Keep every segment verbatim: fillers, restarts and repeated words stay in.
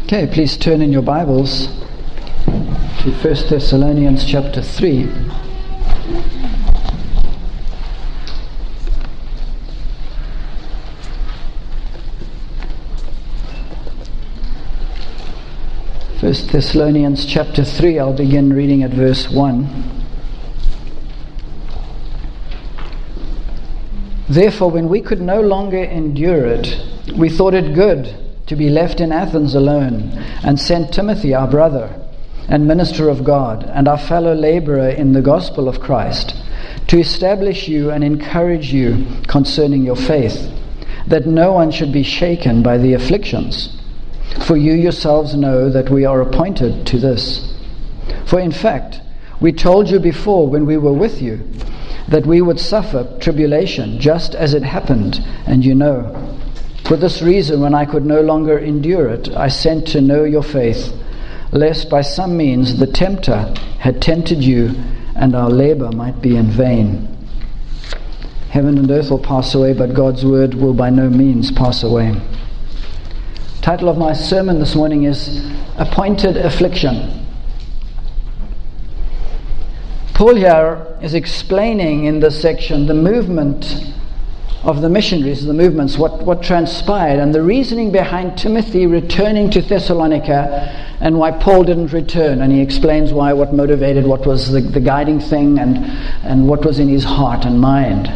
Okay, please turn in your Bibles to First Thessalonians chapter three. First Thessalonians chapter three, I'll begin reading at verse one. Therefore, when we could no longer endure it, we thought it good to be left in Athens alone, and sent Timothy, our brother and minister of God, and our fellow laborer in the gospel of Christ, to establish you and encourage you concerning your faith, that no one should be shaken by the afflictions. For you yourselves know that we are appointed to this. For in fact, we told you before when we were with you, that we would suffer tribulation, just as it happened, and you know. For this reason, when I could no longer endure it, I sent to know your faith, lest by some means the tempter had tempted you, and our labor might be in vain. Heaven and earth will pass away, but God's word will by no means pass away. The title of my sermon this morning is Appointed Affliction. Paul here is explaining in this section the movement of the missionaries, the movements, what, what transpired, and the reasoning behind Timothy returning to Thessalonica and why Paul didn't return. And he explains why, what motivated, what was the, the guiding thing, and, and what was in his heart and mind.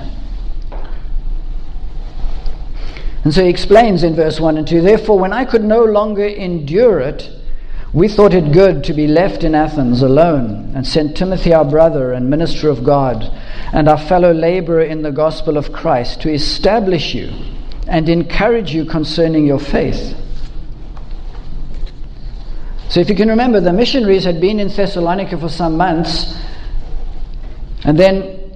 And so he explains in verse one and two, Therefore, when I could no longer endure it, we thought it good to be left in Athens alone, and sent Timothy, our brother and minister of God, and our fellow laborer in the gospel of Christ, to establish you and encourage you concerning your faith. So if you can remember, the missionaries had been in Thessalonica for some months, and then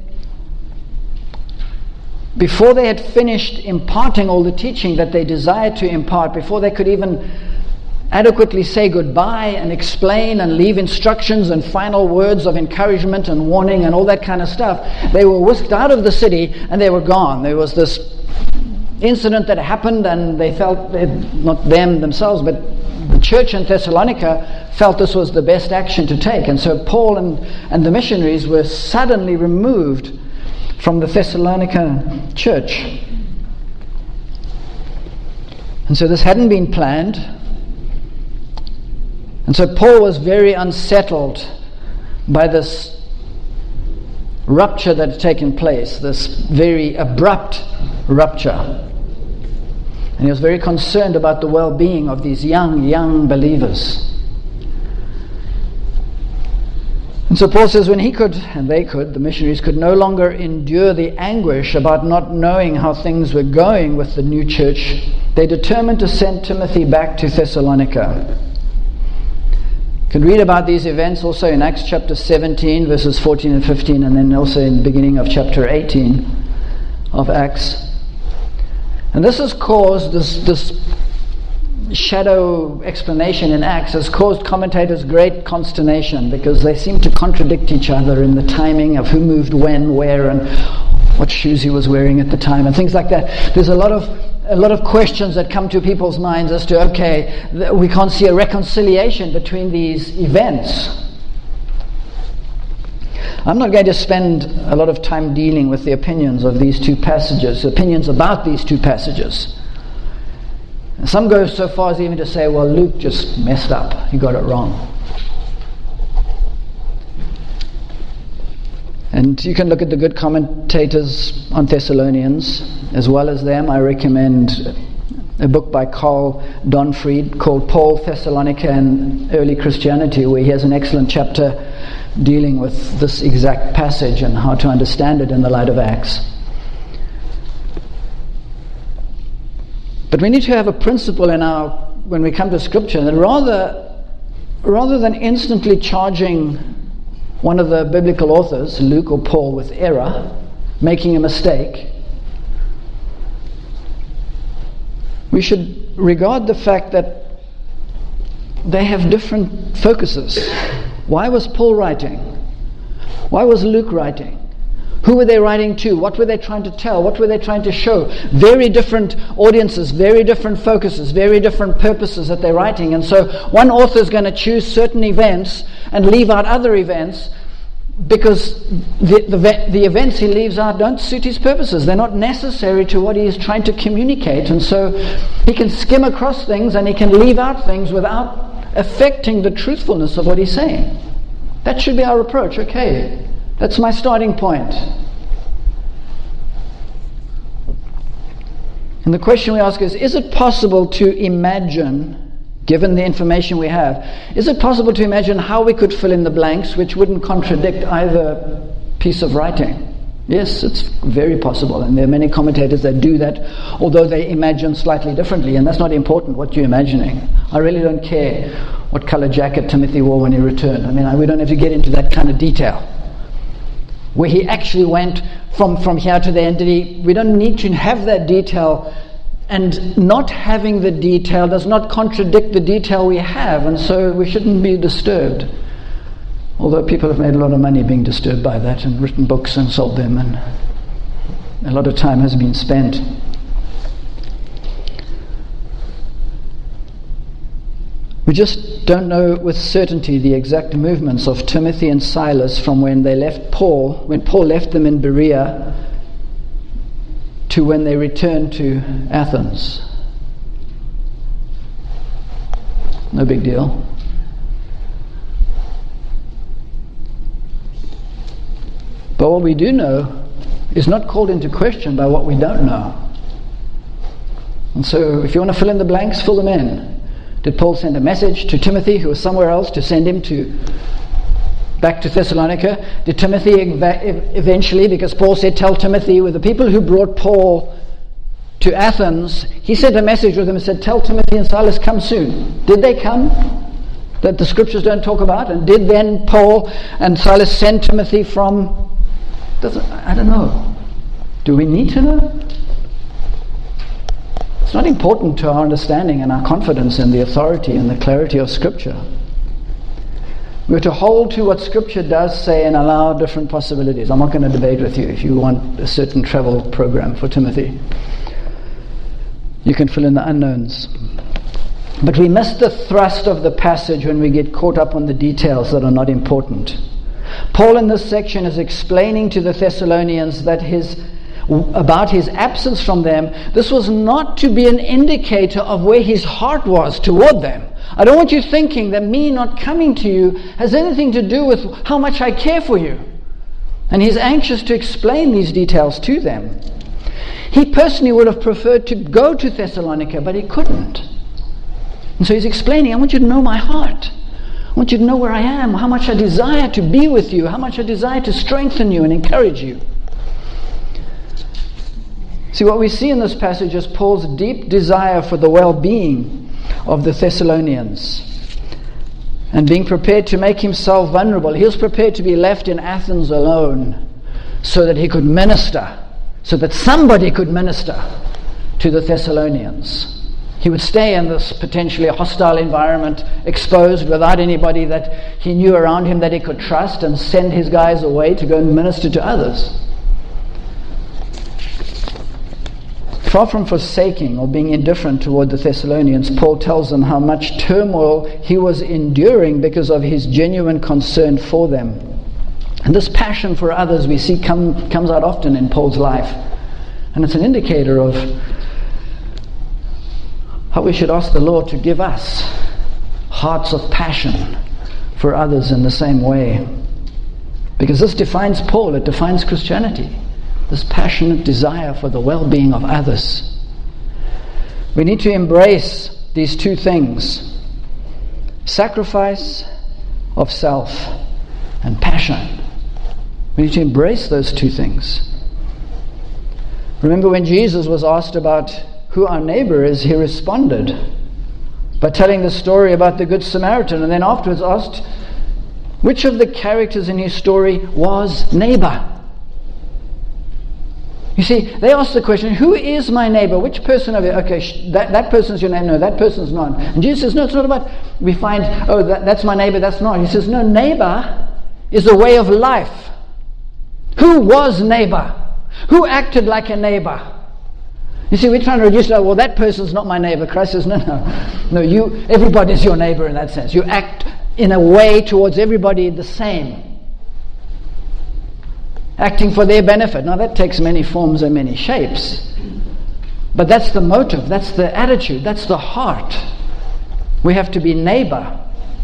before they had finished imparting all the teaching that they desired to impart, before they could even adequately say goodbye and explain and leave instructions and final words of encouragement and warning and all that kind of stuff, they were whisked out of the city and they were gone. There was this incident that happened, and they felt, not them themselves, but the church in Thessalonica felt this was the best action to take. And so Paul and, and the missionaries were suddenly removed from the Thessalonica church. And so this hadn't been planned. And so Paul was very unsettled by this rupture that had taken place, this very abrupt rupture. And he was very concerned about the well-being of these young, young believers. And so Paul says when he could, and they could, the missionaries could no longer endure the anguish about not knowing how things were going with the new church, they determined to send Timothy back to Thessalonica. You can read about these events also in Acts chapter seventeen, verses fourteen and fifteen, and then also in the beginning of chapter eighteen of Acts. And this has caused, this, this shadow explanation in Acts has caused commentators great consternation, because they seem to contradict each other in the timing of who moved when, where, and what shoes he was wearing at the time, and things like that. There's a lot of A lot of questions that come to people's minds as to, okay, we can't see a reconciliation between these events. I'm not going to spend a lot of time dealing with the opinions of these two passages, opinions about these two passages. Some go so far as even to say, well, Luke just messed up. He got it wrong. And you can look at the good commentators on Thessalonians. As well as them, I recommend a book by Carl Donfried called Paul, Thessalonica and Early Christianity, where he has an excellent chapter dealing with this exact passage and how to understand it in the light of Acts. But we need to have a principle in our, when we come to Scripture, that rather, rather than instantly charging one of the biblical authors, Luke or Paul, with error, making a mistake, we should regard the fact that they have different focuses. Why was Paul writing? Why was Luke writing? Who were they writing to? What were they trying to tell? What were they trying to show? Very different audiences, very different focuses, very different purposes that they're writing. And so one author is going to choose certain events and leave out other events because the, the, the events he leaves out don't suit his purposes. They're not necessary to what he is trying to communicate. And so he can skim across things and he can leave out things without affecting the truthfulness of what he's saying. That should be our approach. Okay. That's my starting point. And the question we ask is, is it possible to imagine, given the information we have, is it possible to imagine how we could fill in the blanks which wouldn't contradict either piece of writing? Yes, it's very possible, and there are many commentators that do that, although they imagine slightly differently, and that's not important what you're imagining. I really don't care what color jacket Timothy wore when he returned. I mean, I, we don't have to get into that kind of detail. Where he actually went from, from here to there, and did he, we don't need to have that detail, and not having the detail does not contradict the detail we have, and so we shouldn't be disturbed. Although people have made a lot of money being disturbed by that and written books and sold them, and a lot of time has been spent. We just don't know with certainty the exact movements of Timothy and Silas from when they left Paul, when Paul left them in Berea, to when they returned to Athens. No big deal. But what we do know is not called into question by what we don't know. And so if you want to fill in the blanks, fill them in. Did Paul send a message to Timothy, who was somewhere else, to send him to back to Thessalonica? Did Timothy eventually, because Paul said, tell Timothy, with the people who brought Paul to Athens, he sent a message with them and said, tell Timothy and Silas, come soon. Did they come? That the scriptures don't talk about? And did then Paul and Silas send Timothy from... Doesn't, I don't know. Do we need to know? It's not important to our understanding and our confidence in the authority and the clarity of Scripture. We're to hold to what Scripture does say and allow different possibilities. I'm not going to debate with you if you want a certain travel program for Timothy. You can fill in the unknowns. But we miss the thrust of the passage when we get caught up on the details that are not important. Paul in this section is explaining to the Thessalonians that his about his absence from them, this was not to be an indicator of where his heart was toward them. I don't want you thinking that me not coming to you has anything to do with how much I care for you. And he's anxious to explain these details to them. He personally would have preferred to go to Thessalonica, but he couldn't. And so he's explaining, I want you to know my heart. I want you to know where I am, how much I desire to be with you, how much I desire to strengthen you and encourage you. See, what we see in this passage is Paul's deep desire for the well-being of the Thessalonians and being prepared to make himself vulnerable. He was prepared to be left in Athens alone so that he could minister, so that somebody could minister to the Thessalonians. He would stay in this potentially hostile environment, exposed without anybody that he knew around him that he could trust, and send his guys away to go and minister to others. Far from forsaking or being indifferent toward the Thessalonians, Paul tells them how much turmoil he was enduring because of his genuine concern for them. And this passion for others we see come, comes out often in Paul's life. And it's an indicator of how we should ask the Lord to give us hearts of passion for others in the same way. Because this defines Paul, it defines Christianity. This passionate desire for the well-being of others. We need to embrace these two things: sacrifice of self and passion. We need to embrace those two things. Remember when Jesus was asked about who our neighbor is, he responded by telling the story about the Good Samaritan, and then afterwards asked which of the characters in his story was neighbor. You see, they asked the question, who is my neighbor? Which person of it? Okay, that, that person's your neighbor. No, that person's not. And Jesus says, no, it's not about, we find, oh, that, that's my neighbor, that's not. He says, no, neighbor is a way of life. Who was neighbor? Who acted like a neighbor? You see, we're trying to reduce that. Well, that person's not my neighbor. Christ says, no, no. No, you, everybody's your neighbor in that sense. You act in a way towards everybody the same. Acting for their benefit. Now, that takes many forms and many shapes. But that's the motive. That's the attitude. That's the heart. We have to be neighbor.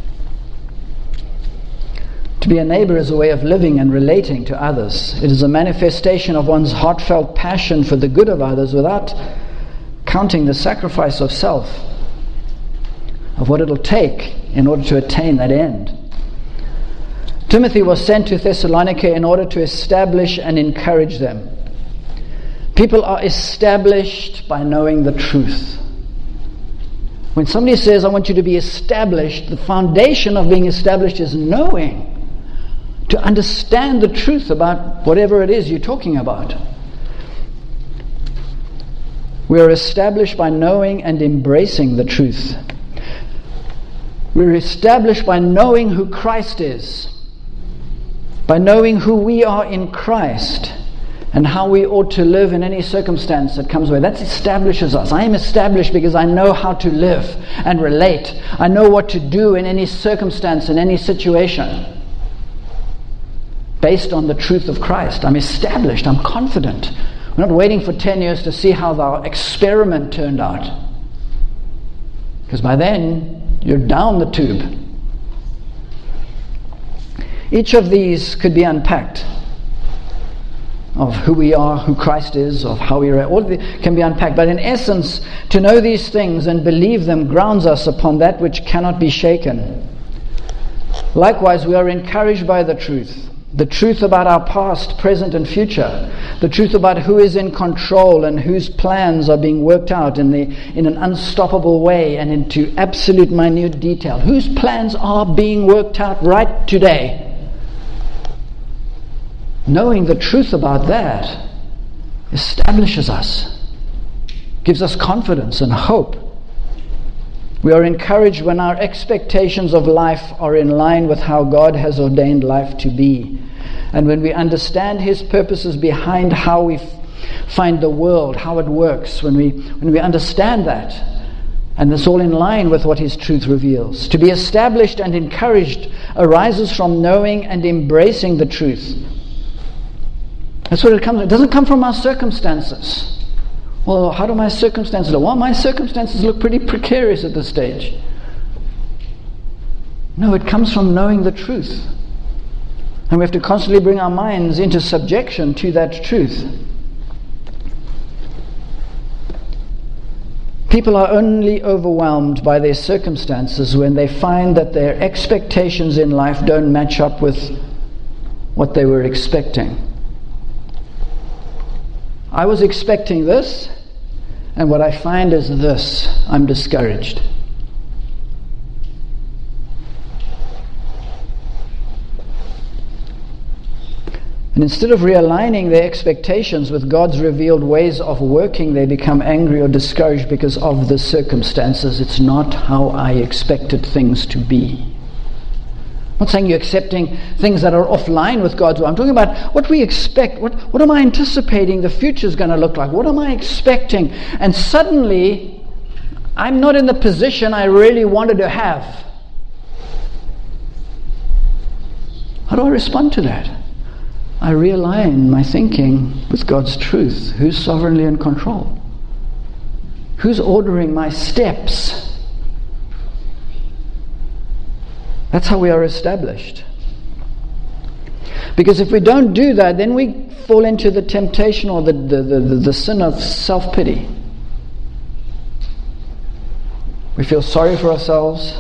To be a neighbor is a way of living and relating to others. It is a manifestation of one's heartfelt passion for the good of others without counting the sacrifice of self, of what it'll take in order to attain that end. Timothy was sent to Thessalonica in order to establish and encourage them. People are established by knowing the truth. When somebody says, I want you to be established, the foundation of being established is knowing. To understand the truth about whatever it is you're talking about. We are established by knowing and embracing the truth. We're established by knowing who Christ is. By knowing who we are in Christ. And how we ought to live in any circumstance that comes away. That establishes us. I am established because I know how to live and relate. I know what to do in any circumstance, in any situation. Based on the truth of Christ. I'm established. I'm confident. We're not waiting for ten years to see how the experiment turned out. Because by then, you're down the tube. Each of these could be unpacked. Of who we are, who Christ is, of how we are. All of it can be unpacked. But in essence, to know these things and believe them grounds us upon that which cannot be shaken. Likewise, we are encouraged by the truth. The truth about our past, present and future. The truth about who is in control and whose plans are being worked out in the in an unstoppable way and into absolute minute detail. Whose plans are being worked out right today. Knowing the truth about that establishes us. Gives us confidence and hope. We are encouraged when our expectations of life are in line with how God has ordained life to be. And when we understand His purposes behind how we f- find the world, how it works, when we when we understand that, and it's all in line with what His truth reveals. To be established and encouraged arises from knowing and embracing the truth. That's what it comes from. It doesn't come from our circumstances. Well, how do my circumstances look? Well, my circumstances look pretty precarious at this stage. No, it comes from knowing the truth. And we have to constantly bring our minds into subjection to that truth. People are only overwhelmed by their circumstances when they find that their expectations in life don't match up with what they were expecting. I was expecting this, and what I find is this. I'm discouraged. And instead of realigning their expectations with God's revealed ways of working, they become angry or discouraged because of the circumstances. It's not how I expected things to be. I'm not saying you're accepting things that are offline with God's will. I'm talking about what we expect. What, what am I anticipating the future is going to look like? What am I expecting? And suddenly, I'm not in the position I really wanted to have. How do I respond to that? I realign my thinking with God's truth. Who's sovereignly in control? Who's ordering my steps? That's how we are established. Because if we don't do that, then we fall into the temptation or the, the, the, the sin of self-pity. We feel sorry for ourselves.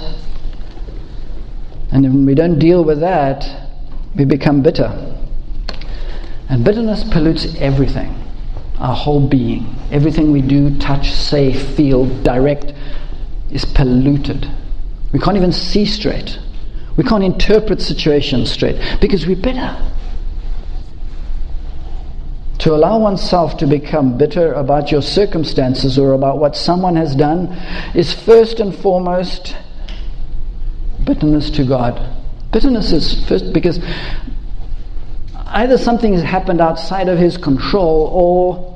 And when we don't deal with that, we become bitter. And bitterness pollutes everything. Our whole being. Everything we do, touch, say, feel, direct is polluted. We can't even see straight. We can't interpret situations straight because we're bitter. To allow oneself to become bitter about your circumstances or about what someone has done is first and foremost bitterness to God. Bitterness is first because either something has happened outside of his control, or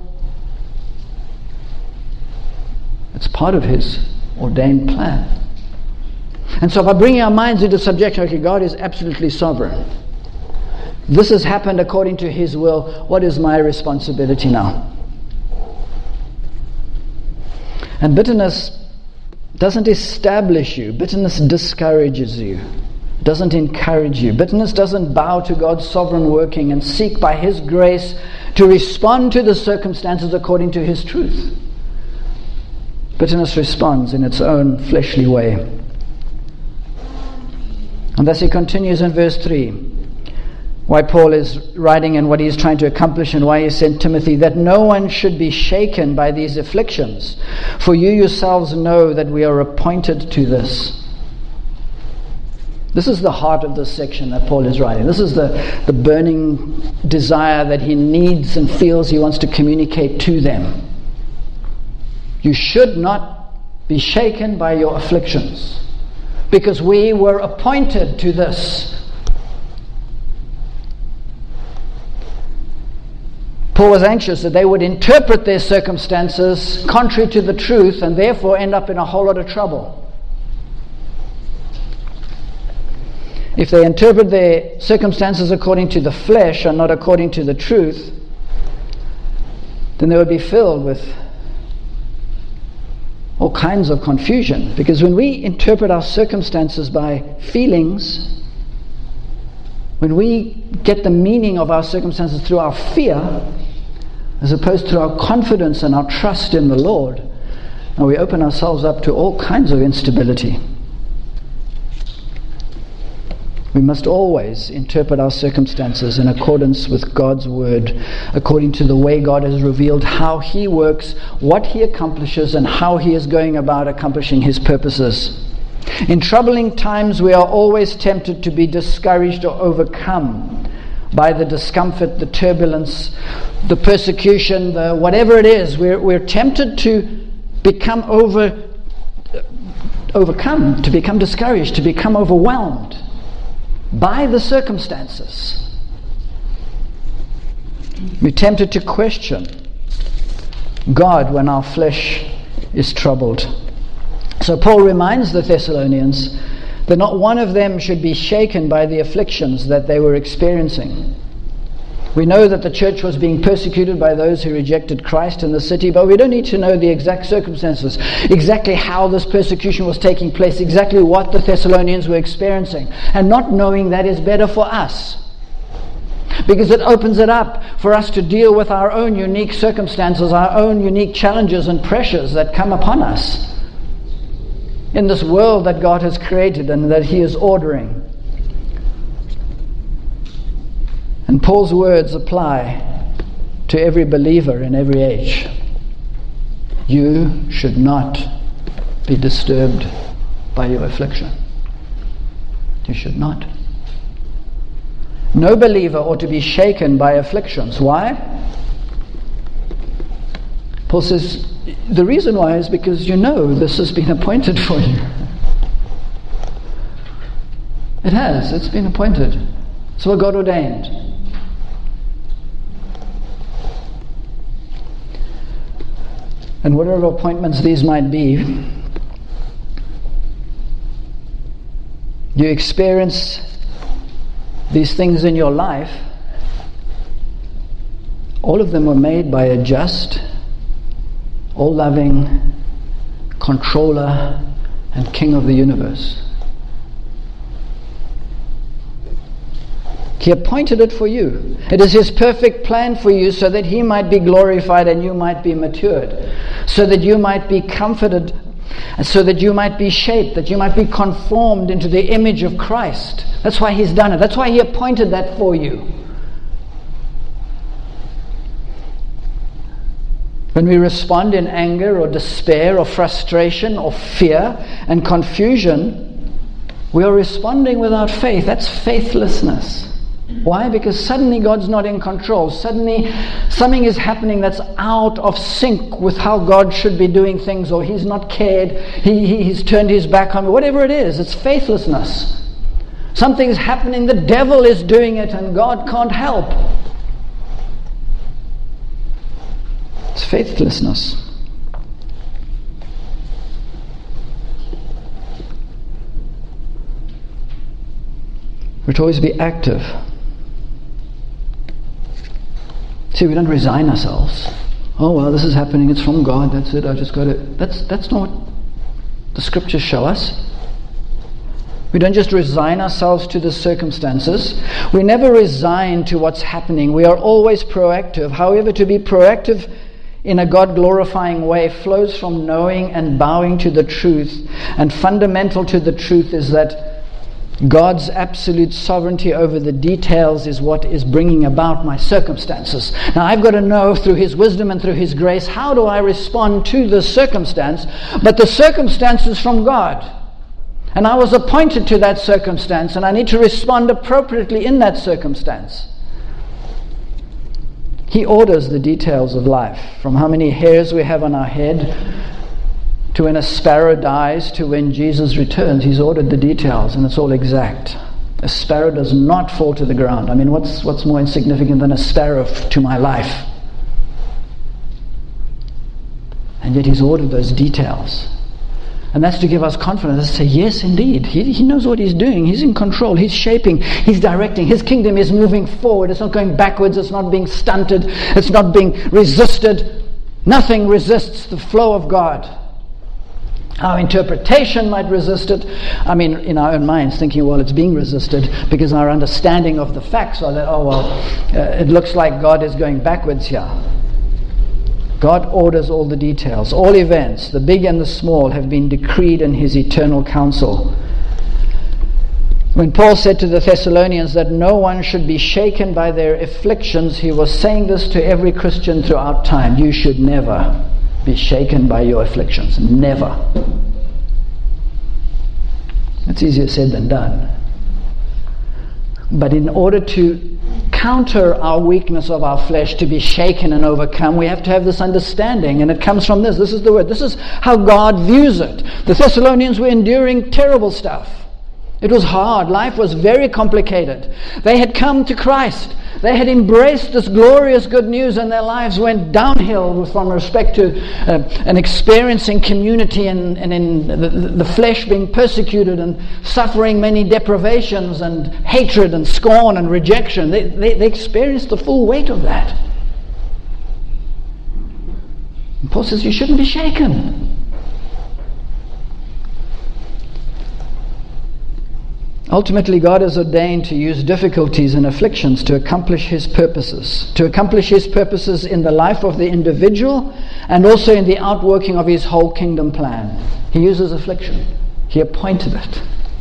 it's part of his ordained plan. And so by bringing our minds into subjection, okay, God is absolutely sovereign. This has happened according to his will. What is my responsibility now? And bitterness doesn't establish you. Bitterness discourages you. Doesn't encourage you. Bitterness doesn't bow to God's sovereign working and seek by his grace to respond to the circumstances according to his truth. Bitterness responds in its own fleshly way. And thus he continues in verse three. Why Paul is writing and what he is trying to accomplish, and why he sent Timothy, that no one should be shaken by these afflictions. For you yourselves know that we are appointed to this. This is the heart of this section that Paul is writing. This is the, the burning desire that he needs and feels he wants to communicate to them. You should not be shaken by your afflictions, because we were appointed to this. Paul was anxious that they would interpret their circumstances contrary to the truth and therefore end up in a whole lot of trouble. If they interpret their circumstances according to the flesh and not according to the truth, then they would be filled with all kinds of confusion. Because when we interpret our circumstances by feelings, when we get the meaning of our circumstances through our fear, as opposed to our confidence and our trust in the Lord, and we open ourselves up to all kinds of instability. We must always interpret our circumstances in accordance with God's word, according to the way God has revealed how he works, what he accomplishes, and how he is going about accomplishing his purposes. In troubling times, we are always tempted to be discouraged or overcome by the discomfort, the turbulence, the persecution, the whatever it is. We're, we're tempted to become over, overcome, to become discouraged, to become overwhelmed by the circumstances. We're tempted to question God when our flesh is troubled. So Paul reminds the Thessalonians that not one of them should be shaken by the afflictions that they were experiencing. We know that the church was being persecuted by those who rejected Christ in the city, but we don't need to know the exact circumstances, exactly how this persecution was taking place, exactly what the Thessalonians were experiencing. And not knowing that is better for us, because it opens it up for us to deal with our own unique circumstances, our own unique challenges and pressures that come upon us in this world that God has created and that he is ordering. And Paul's words apply to every believer in every age. You should not be disturbed by your affliction. You should not. No believer ought to be shaken by afflictions. Why? Paul says, the reason why is because you know this has been appointed for you. It has. It's been appointed. It's what God ordained. And whatever appointments these might be, you experience these things in your life. All of them were made by a just, all-loving controller and king of the universe. He appointed it for you. It is his perfect plan for you so that he might be glorified and you might be matured, so that you might be comforted, so that you might be shaped, that you might be conformed into the image of Christ. That's why he's done it. That's why he appointed that for you. When we respond in anger or despair or frustration or fear and confusion, we are responding without faith. That's faithlessness. Why? Because suddenly God's not in control. Suddenly something is happening that's out of sync with how God should be doing things, or he's not cared, he, he, he's turned his back on me. Whatever it is, it's faithlessness. Something's happening, the devil is doing it, and God can't help. It's faithlessness. We're to always be active. See, we don't resign ourselves. Oh well, this is happening, it's from God, that's it, I just got it. That's, that's not what the scriptures show us. We don't just resign ourselves to the circumstances. We never resign to what's happening. We are always proactive. However, to be proactive in a God-glorifying way flows from knowing and bowing to the truth. And fundamental to the truth is that God's absolute sovereignty over the details is what is bringing about my circumstances. Now I've got to know through His wisdom and through His grace, how do I respond to the circumstance? But the circumstance is from God. And I was appointed to that circumstance, and I need to respond appropriately in that circumstance. He orders the details of life, from how many hairs we have on our head, to when a sparrow dies, to when Jesus returns. He's ordered the details, and it's all exact. A sparrow does not fall to the ground. I mean, what's what's more insignificant than a sparrow f- to my life? And yet He's ordered those details. And that's to give us confidence, to say, yes, indeed, he, he knows what He's doing. He's in control. He's shaping. He's directing. His kingdom is moving forward. It's not going backwards. It's not being stunted. It's not being resisted. Nothing resists the flow of God. Our interpretation might resist it. I mean, in our own minds, thinking, well, it's being resisted because our understanding of the facts are that, oh, well, uh, it looks like God is going backwards here. God orders all the details. All events, the big and the small, have been decreed in His eternal counsel. When Paul said to the Thessalonians that no one should be shaken by their afflictions, he was saying this to every Christian throughout time. You should never be shaken by your afflictions. Never. It's easier said than done. But in order to counter our weakness of our flesh, to be shaken and overcome, we have to have this understanding, and it comes from this. This is the word. This is how God views it. The Thessalonians were enduring terrible stuff. It was hard. Life was very complicated. They had come to Christ. They had embraced this glorious good news, and their lives went downhill from respect to uh, an experiencing community and, and in the, the flesh being persecuted and suffering many deprivations and hatred and scorn and rejection. They, they, they experienced the full weight of that. And Paul says you shouldn't be shaken. Ultimately, God has ordained to use difficulties and afflictions to accomplish His purposes. To accomplish His purposes in the life of the individual and also in the outworking of His whole kingdom plan. He uses affliction. He appointed it.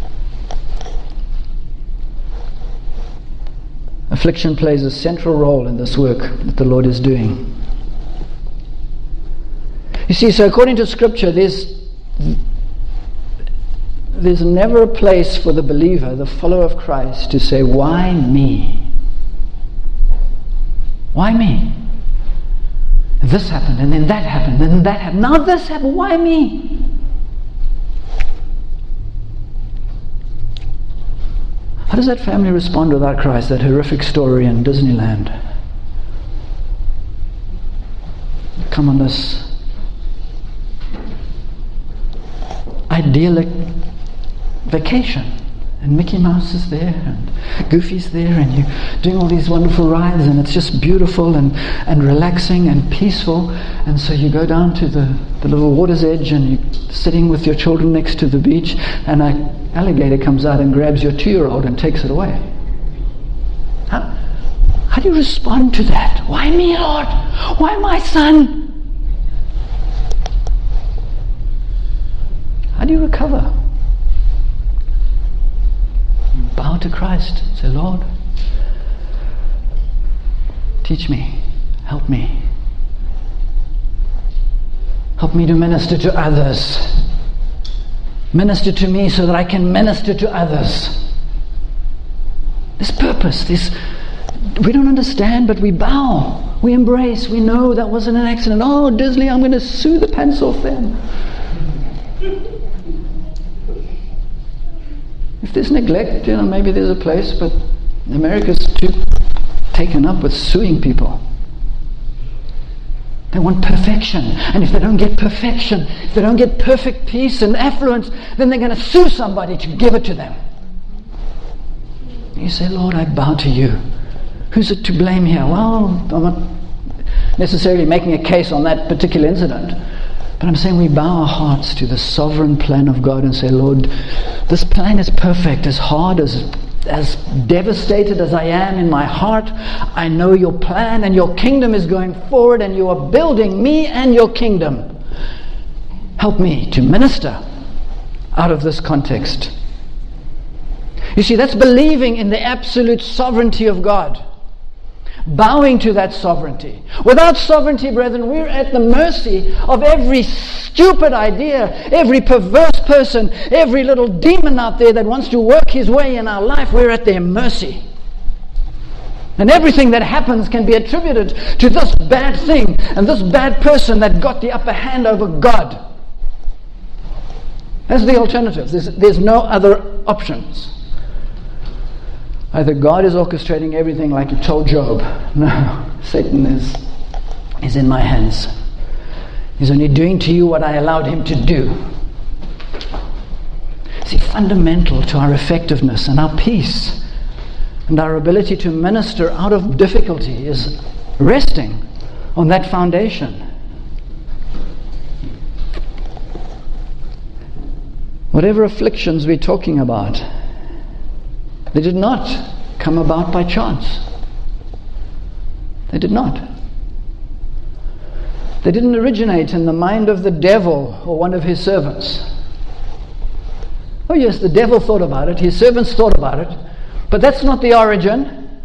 Affliction plays a central role in this work that the Lord is doing. You see, so according to Scripture, there's There's never a place for the believer, the follower of Christ, to say, why me? Why me? This happened, and then that happened, and then that happened. Now this happened, why me? How does that family respond without Christ, that horrific story in Disneyland? Come on this idyllic vacation, and Mickey Mouse is there and Goofy's there, and you're doing all these wonderful rides, and it's just beautiful and, and relaxing and peaceful. And so you go down to the, the little water's edge, and you're sitting with your children next to the beach, and an alligator comes out and grabs your two-year-old and takes it away. How, how do you respond to that? Why me, Lord? Why my son? How do you recover? You bow to Christ. Say, Lord, teach me, help me. Help me to minister to others. Minister to me so that I can minister to others. This purpose, this, we don't understand, but we bow. We embrace. We know that wasn't an accident. Oh, Disney, I'm going to sue the pants off them. there's neglect, you know, maybe there's a place, but America's too taken up with suing people. They want perfection. And if they don't get perfection, if they don't get perfect peace and affluence, then they're going to sue somebody to give it to them. You say, Lord, I bow to you. Who's it to blame here? Well, I'm not necessarily making a case on that particular incident, but I'm saying we bow our hearts to the sovereign plan of God and say, Lord, this plan is perfect. As hard as as devastated as I am in my heart, I know your plan and your kingdom is going forward, and you are building me and your kingdom. Help me to minister out of this context. You see, that's believing in the absolute sovereignty of God. Bowing to that sovereignty. Without sovereignty, brethren, we're at the mercy of every stupid idea, every perverse person, every little demon out there that wants to work his way in our life. We're at their mercy. And everything that happens can be attributed to this bad thing and this bad person that got the upper hand over God. That's the alternative. There's, there's no other options. Either God is orchestrating everything like he told Job. No, Satan is, is in my hands. He's only doing to you what I allowed him to do. See, fundamental to our effectiveness and our peace and our ability to minister out of difficulty is resting on that foundation. Whatever afflictions we're talking about, they did not come about by chance. They did not. They didn't originate in the mind of the devil or one of his servants. Oh yes, the devil thought about it, his servants thought about it, but that's not the origin.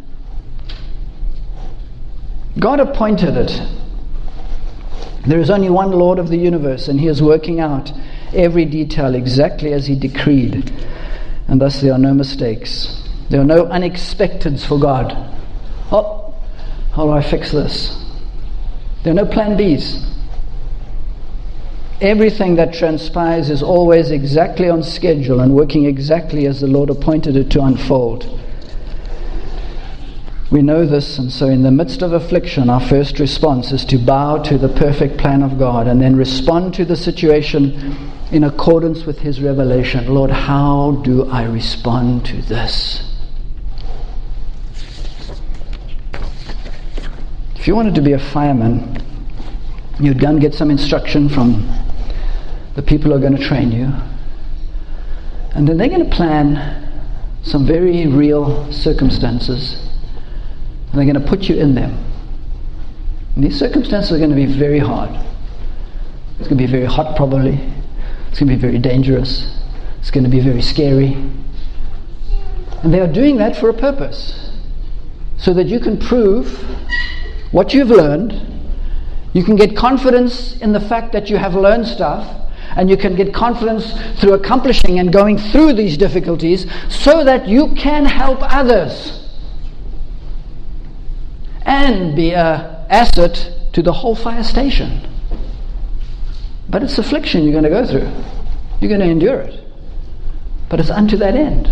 God appointed it. There is only one Lord of the universe, and he is working out every detail exactly as he decreed. And thus there are no mistakes. There are no unexpecteds for God. Oh, how do I fix this? There are no plan B's. Everything that transpires is always exactly on schedule and working exactly as the Lord appointed it to unfold. We know this, and so in the midst of affliction, our first response is to bow to the perfect plan of God and then respond to the situation in accordance with his revelation. Lord, how do I respond to this? If you wanted to be a fireman, you'd go and get some instruction from the people who are going to train you. And then they're going to plan some very real circumstances. And they're going to put you in them. And these circumstances are going to be very hard. It's going to be very hot probably. It's going to be very dangerous. It's going to be very scary. And they are doing that for a purpose. So that you can prove what you've learned. You can get confidence in the fact that you have learned stuff. And you can get confidence through accomplishing and going through these difficulties so that you can help others. And be an asset to the whole fire station. But it's affliction you're going to go through. You're going to endure it. But it's unto that end.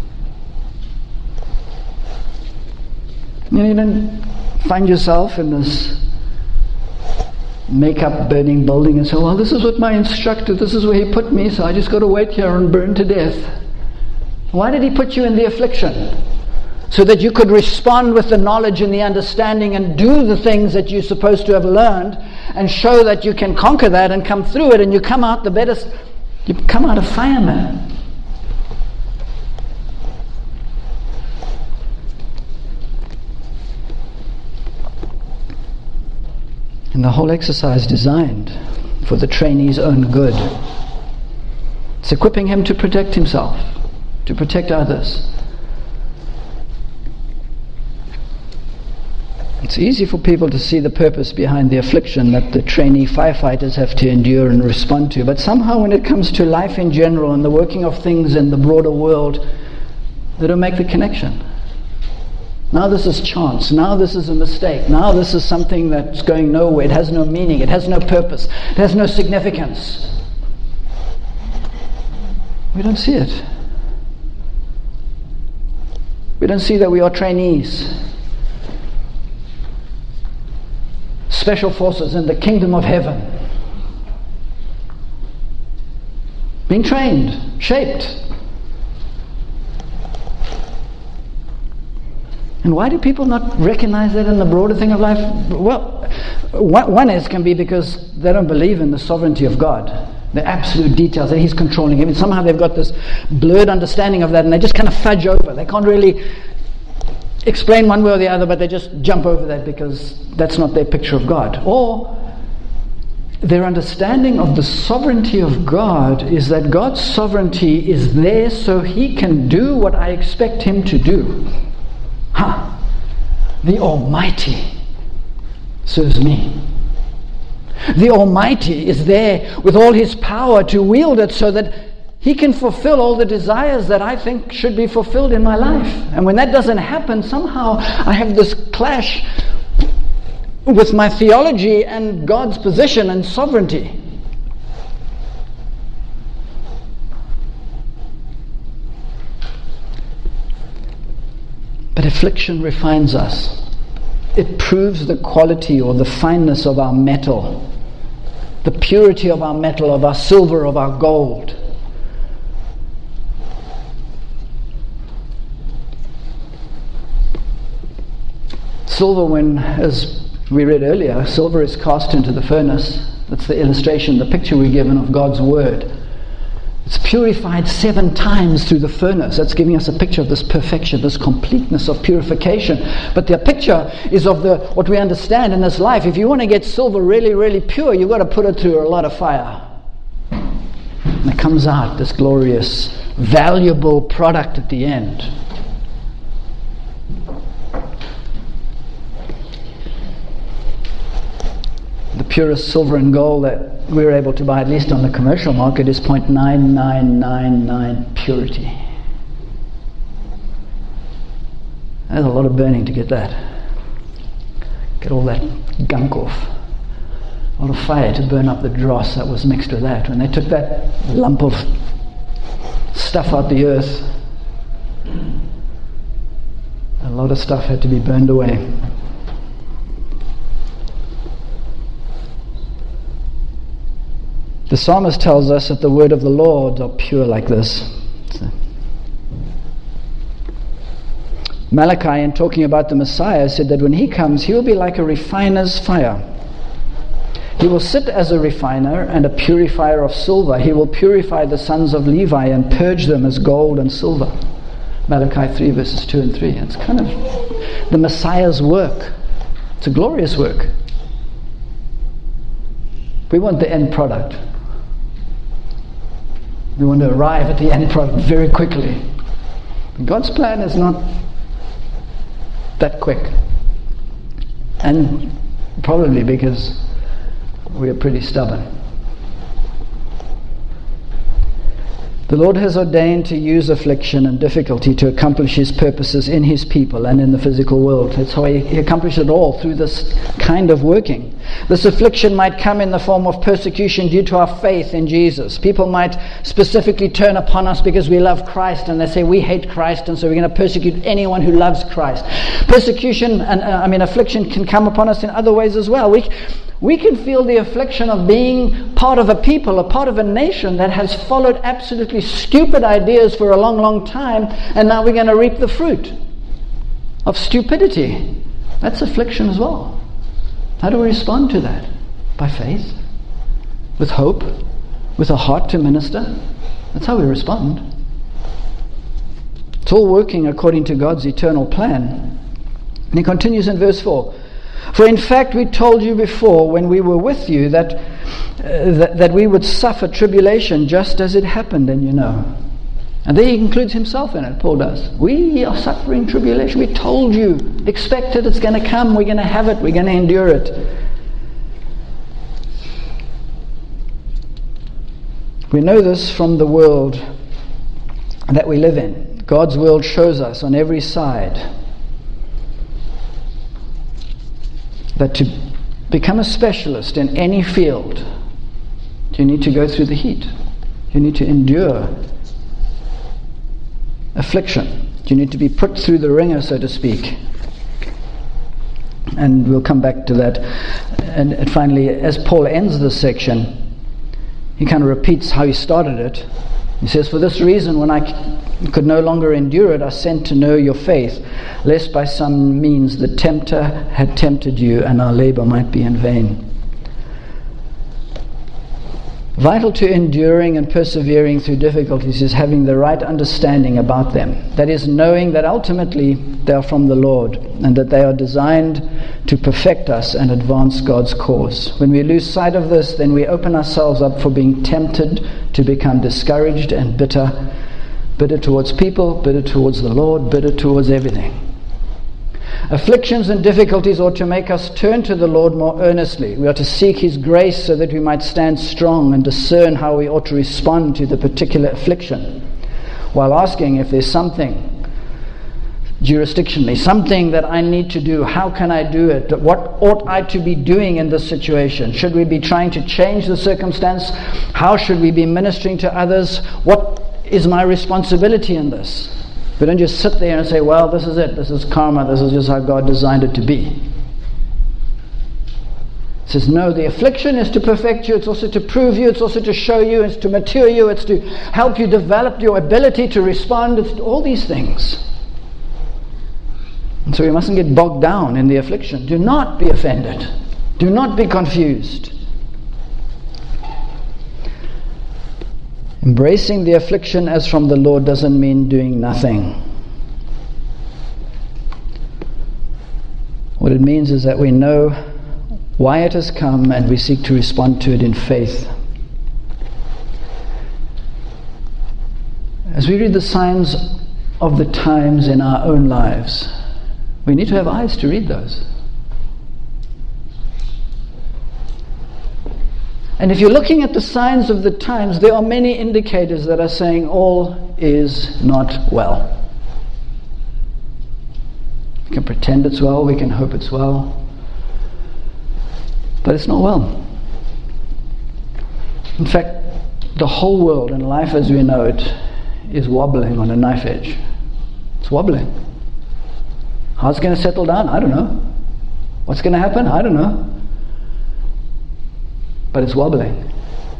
You know, you don't find yourself in this make-up burning building and say, well, this is what my instructor, this is where he put me, so I just got to wait here and burn to death. Why did he put you in the affliction? So that you could respond with the knowledge and the understanding and do the things that you're supposed to have learned and show that you can conquer that and come through it, and you come out the better, you come out a fireman. And the whole exercise designed for the trainee's own good. It's equipping him to protect himself, to protect others. It's easy for people to see the purpose behind the affliction that the trainee firefighters have to endure and respond to. But somehow when it comes to life in general and the working of things in the broader world, they don't make the connection. Now this is chance. Now this is a mistake. Now this is something that's going nowhere. It has no meaning. It has no purpose. It has no significance. We don't see it. We don't see that we are trainees, special forces in the kingdom of heaven, being trained, shaped. And why do people not recognize that in the broader thing of life? Well, one is can be because they don't believe in the sovereignty of God, the absolute details, that He's controlling everything. Somehow they've got this blurred understanding of that, and they just kind of fudge over. They can't really explain one way or the other, but they just jump over that because that's not their picture of God. Or their understanding of the sovereignty of God is that God's sovereignty is there so He can do what I expect Him to do. Huh. The Almighty serves me. The Almighty is there with all His power to wield it so that He can fulfill all the desires that I think should be fulfilled in my life. And when that doesn't happen, somehow I have this clash with my theology and God's position and sovereignty. But affliction refines us. It proves the quality or the fineness of our metal, the purity of our metal, of our silver, of our gold. Silver, when, as we read earlier, silver is cast into the furnace. That's the illustration, the picture we're given of God's Word. It's purified seven times through the furnace. That's giving us a picture of this perfection, this completeness of purification. But the picture is of the what we understand in this life. If you want to get silver really, really pure, you've got to put it through a lot of fire. And it comes out this glorious, valuable product at the end. The purest silver and gold that we're able to buy, at least on the commercial market, is zero point nine nine nine nine purity. There's a lot of burning to get that. Get all that gunk off. A lot of fire to burn up the dross that was mixed with that. When they took that lump of stuff out the earth, a lot of stuff had to be burned away. The psalmist tells us that the word of the Lord are pure like this. So Malachi, in talking about the Messiah, said that when He comes, He will be like a refiner's fire. He will sit as a refiner and a purifier of silver. He will purify the sons of Levi and purge them as gold and silver. Malachi three verses two and three. It's kind of the Messiah's work. It's a glorious work. We want the end product. We want to arrive at the end product very quickly. God's plan is not that quick. And probably because we are pretty stubborn. The Lord has ordained to use affliction and difficulty to accomplish His purposes in His people and in the physical world. That's how He, he accomplished it all, through this kind of working. This affliction might come in the form of persecution due to our faith in Jesus. People might specifically turn upon us because we love Christ, and they say we hate Christ, and so we're going to persecute anyone who loves Christ. Persecution and uh, I mean affliction can come upon us in other ways as well. We We can feel the affliction of being part of a people, a part of a nation that has followed absolutely stupid ideas for a long, long time, and now we're going to reap the fruit of stupidity. That's affliction as well. How do we respond to that? By faith, with hope, with a heart to minister. That's how we respond. It's all working according to God's eternal plan. And He continues in verse four. For in fact we told you before when we were with you that, uh, that that we would suffer tribulation just as it happened, and you know. And there he includes himself in it, Paul does. We are suffering tribulation. We told you. Expect it, it's going to come. We're going to have it. We're going to endure it. We know this from the world that we live in. God's world shows us on every side that to become a specialist in any field, you need to go through the heat. You need to endure affliction. You need to be put through the ringer, so to speak. And we'll come back to that. And, and finally, as Paul ends this section, he kind of repeats how he started it. He says, "For this reason, when I c- could no longer endure it, I sent to know your faith, lest by some means the tempter had tempted you and our labor might be in vain." Vital to enduring and persevering through difficulties is having the right understanding about them. That is, knowing that ultimately they are from the Lord and that they are designed to perfect us and advance God's cause. When we lose sight of this, then we open ourselves up for being tempted to become discouraged and bitter. Bitter towards people, bitter towards the Lord, bitter towards everything. Afflictions and difficulties ought to make us turn to the Lord more earnestly. We are to seek His grace so that we might stand strong and discern how we ought to respond to the particular affliction, while asking if there's something jurisdictionally, something that I need to do. How can I do it? What ought I to be doing in this situation? Should we be trying to change the circumstance? How should we be ministering to others? What is my responsibility in this? We don't just sit there and say, well, this is it, this is karma, this is just how God designed it to be. It says, no, the affliction is to perfect you, it's also to prove you, it's also to show you, it's to mature you, it's to help you develop your ability to respond, it's all these things. And so we mustn't get bogged down in the affliction. Do not be offended. Do not be confused. Embracing the affliction as from the Lord doesn't mean doing nothing. What it means is that we know why it has come and we seek to respond to it in faith. As we read the signs of the times in our own lives, we need to have eyes to read those. And if you're looking at the signs of the times, there are many indicators that are saying all is not well. We can pretend it's well, we can hope it's well, but it's not well. In fact, the whole world and life as we know it is wobbling on a knife edge. It's wobbling. How's it going to settle down? I don't know. What's going to happen? I don't know. But it's wobbling.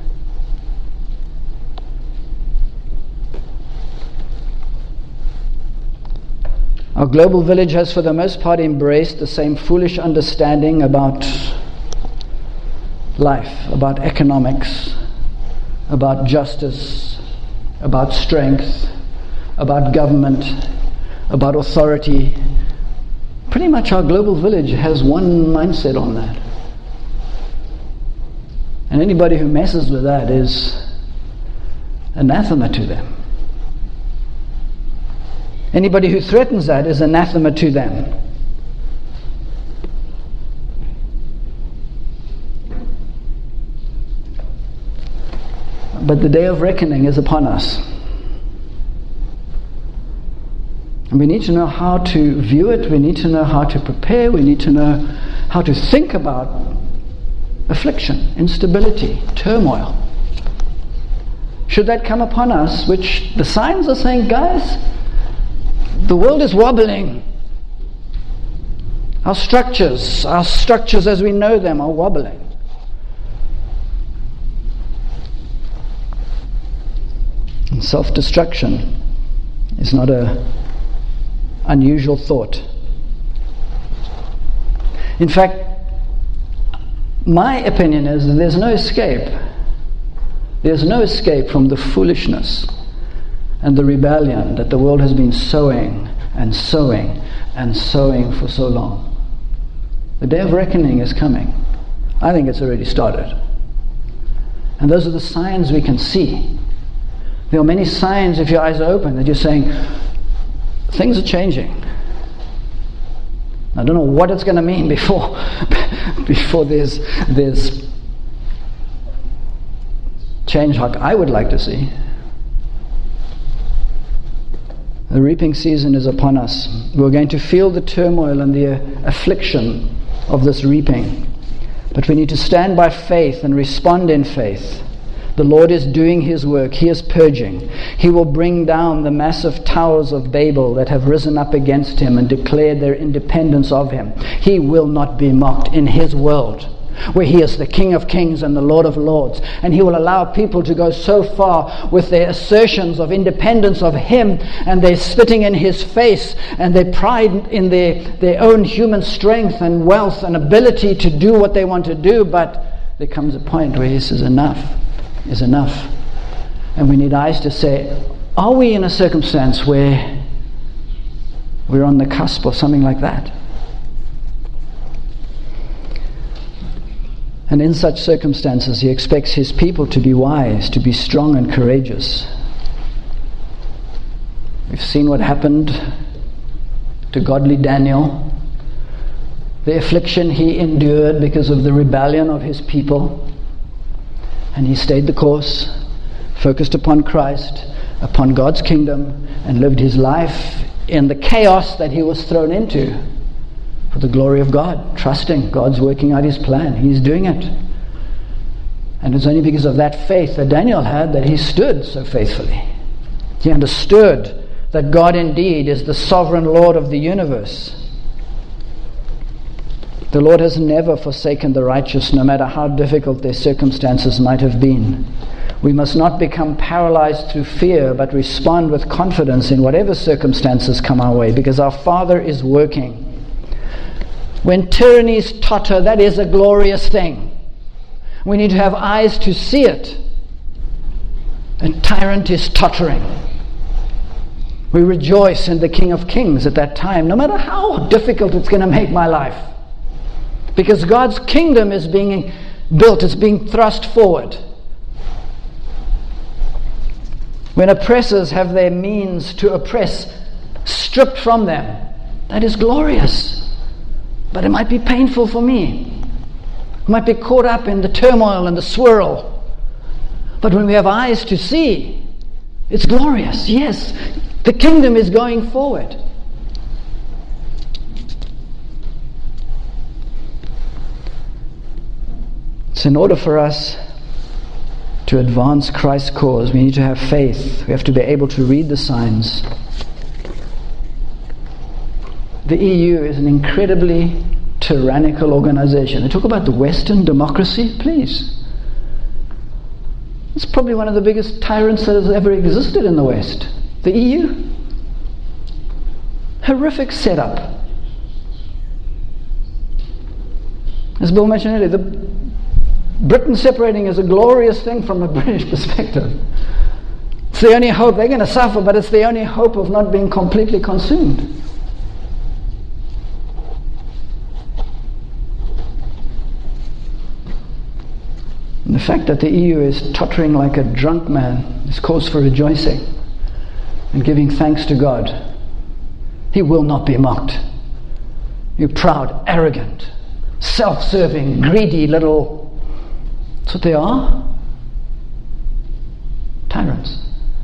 Our global village has for the most part embraced the same foolish understanding about life, about economics, about justice, about strength, about government, about authority. Pretty much our global village has one mindset on that. And anybody who messes with that is anathema to them. Anybody who threatens that is anathema to them. But the day of reckoning is upon us. And we need to know how to view it, we need to know how to prepare, we need to know how to think about affliction, instability, turmoil. Should that come upon us, which the signs are saying, guys, the world is wobbling. Our structures, our structures as we know them are wobbling. And self-destruction is not an unusual thought. In fact, my opinion is that there's no escape. There's no escape from the foolishness and the rebellion that the world has been sowing and sowing and sowing for so long. The day of reckoning is coming. I think it's already started. And those are the signs we can see. There are many signs, if your eyes are open, that you're saying, things are changing. I don't know what it's going to mean before before there's there's change like I would like to see. The reaping season is upon us. We're going to feel the turmoil and the affliction of this reaping. But we need to stand by faith and respond in faith, The Lord is doing His work. He is purging. He will bring down the massive towers of Babel that have risen up against Him and declared their independence of Him. He will not be mocked in His world, where He is the King of Kings and the Lord of Lords. And He will allow people to go so far with their assertions of independence of Him, and their spitting in His face, and their pride in their, their own human strength and wealth and ability to do what they want to do. But there comes a point where He says enough is enough. And we need eyes to say, are we in a circumstance where we're on the cusp of something like that? And in such circumstances, He expects His people to be wise, to be strong and courageous. We've seen what happened to godly Daniel, the affliction he endured because of the rebellion of his people. And he stayed the course, focused upon Christ, upon God's kingdom, and lived his life in the chaos that he was thrown into for the glory of God, trusting God's working out His plan. He's doing it. And it's only because of that faith that Daniel had that he stood so faithfully. He understood that God indeed is the sovereign Lord of the universe. The Lord has never forsaken the righteous, no matter how difficult their circumstances might have been. We must not become paralyzed through fear, but respond with confidence in whatever circumstances come our way, because our Father is working. When tyrannies totter, that is a glorious thing. We need to have eyes to see it. A tyrant is tottering. We rejoice in the King of Kings at that time, no matter how difficult it's going to make my life. Because God's kingdom is being built, it's being thrust forward. When oppressors have their means to oppress stripped from them, that is glorious. But it might be painful for me. I might be caught up in the turmoil and the swirl. But when we have eyes to see, it's glorious. Yes, the kingdom is going forward. So in order for us to advance Christ's cause, we need to have faith. We have to be able to read the signs. The E U is an incredibly tyrannical organization. They talk about the Western democracy, please. It's probably one of the biggest tyrants that has ever existed in the West. The E U. Horrific setup. As Bill mentioned earlier, the Britain separating is a glorious thing from a British perspective. It's the only hope. They're going to suffer, but it's the only hope of not being completely consumed. And the fact that the E U is tottering like a drunk man is cause for rejoicing and giving thanks to God. He will not be mocked. You proud, arrogant, self-serving, greedy little... That's what they are. Tyrants.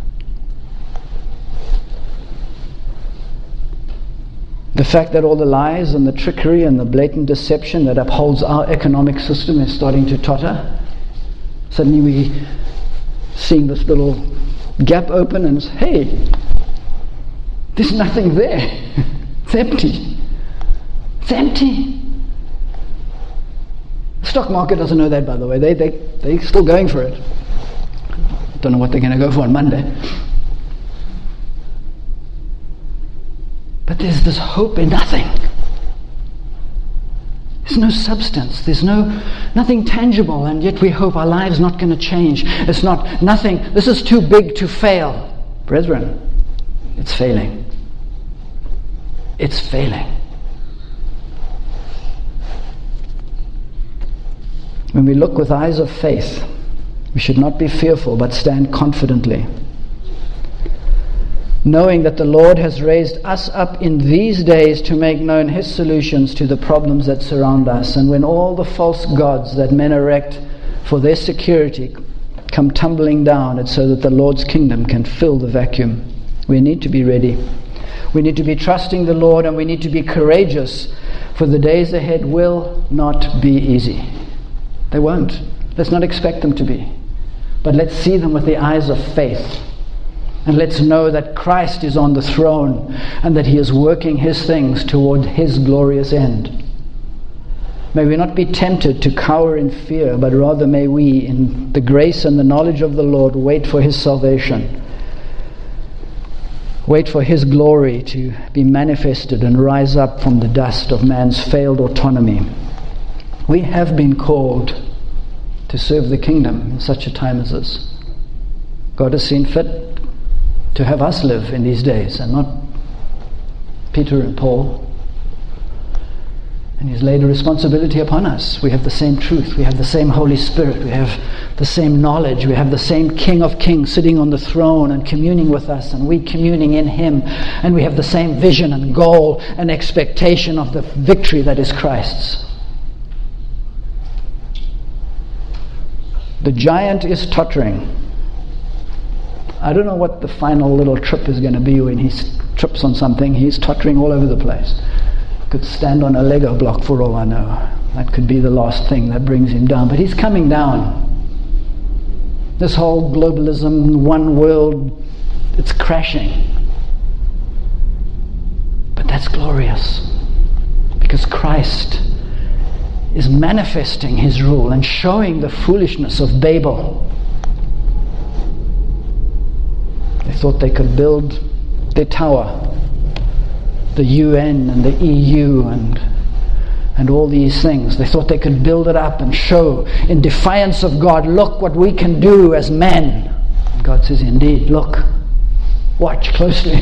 The fact that all the lies and the trickery and the blatant deception that upholds our economic system is starting to totter. Suddenly we seeing this little gap open and hey, there's nothing there. It's empty. It's empty. The stock market doesn't know that, by the way. They, they, they're still going for it. Don't know what they're going to go for on Monday. But there's this hope in nothing. There's no substance. There's no nothing tangible, and yet we hope our lives not going to change. It's not nothing. This is too big to fail. Brethren, it's failing. It's failing. When we look with eyes of faith, we should not be fearful, but stand confidently, knowing that the Lord has raised us up in these days to make known His solutions to the problems that surround us. And when all the false gods that men erect for their security come tumbling down, it's so that the Lord's kingdom can fill the vacuum. We need to be ready. We need to be trusting the Lord, and we need to be courageous, for the days ahead will not be easy. They won't. Let's not expect them to be. But let's see them with the eyes of faith. And let's know that Christ is on the throne and that He is working His things toward His glorious end. May we not be tempted to cower in fear, but rather may we, in the grace and the knowledge of the Lord, wait for His salvation. Wait for His glory to be manifested and rise up from the dust of man's failed autonomy. We have been called to serve the kingdom in such a time as this. God has seen fit to have us live in these days and not Peter and Paul. And He's laid a responsibility upon us. We have the same truth. We have the same Holy Spirit. We have the same knowledge. We have the same King of Kings sitting on the throne and communing with us, and we communing in Him. And we have the same vision and goal and expectation of the victory that is Christ's. The giant is tottering. I don't know what the final little trip is going to be when he trips on something. He's tottering all over the place. Could stand on a Lego block for all I know. That could be the last thing that brings him down. But he's coming down. This whole globalism, one world, it's crashing. But that's glorious. Because Christ is manifesting His rule and showing the foolishness of Babel. They thought they could build their tower, the U N and the E U and and all these things. They thought they could build it up and show in defiance of God, look what we can do as men. And God says, indeed, look, watch closely.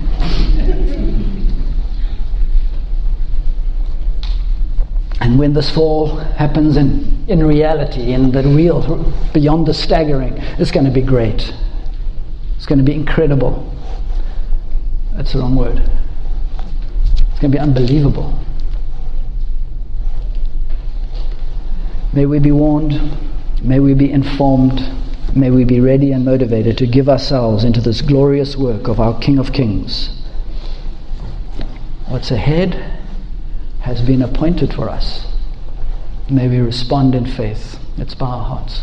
And when this fall happens in, in reality, in the real, beyond the staggering, it's going to be great. It's going to be incredible. That's the wrong word. It's going to be unbelievable. May we be warned. May we be informed. May we be ready and motivated to give ourselves into this glorious work of our King of Kings. What's ahead has been appointed for us. May we respond in faith. Let's bow our hearts.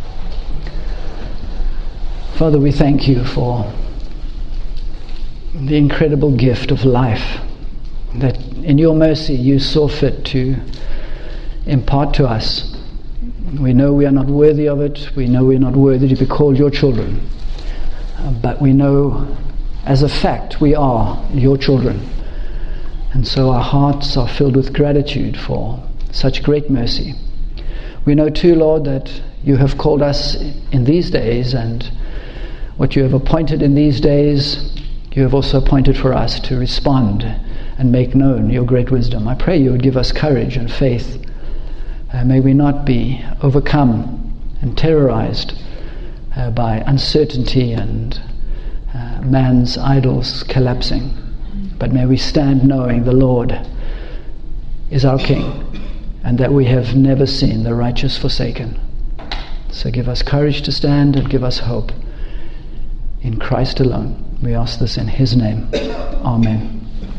Father, we thank You for the incredible gift of life that in Your mercy You saw fit to impart to us. We know we are not worthy of it. We know we are not worthy to be called Your children. Uh, but we know as a fact we are Your children. And so our hearts are filled with gratitude for such great mercy. We know too, Lord, that You have called us in these days, and what You have appointed in these days, You have also appointed for us to respond and make known Your great wisdom. I pray You would give us courage and faith. Uh, may we not be overcome and terrorized uh, by uncertainty and uh, man's idols collapsing. But may we stand knowing the Lord is our King, and that we have never seen the righteous forsaken. So give us courage to stand and give us hope in Christ alone. We ask this in His name. Amen.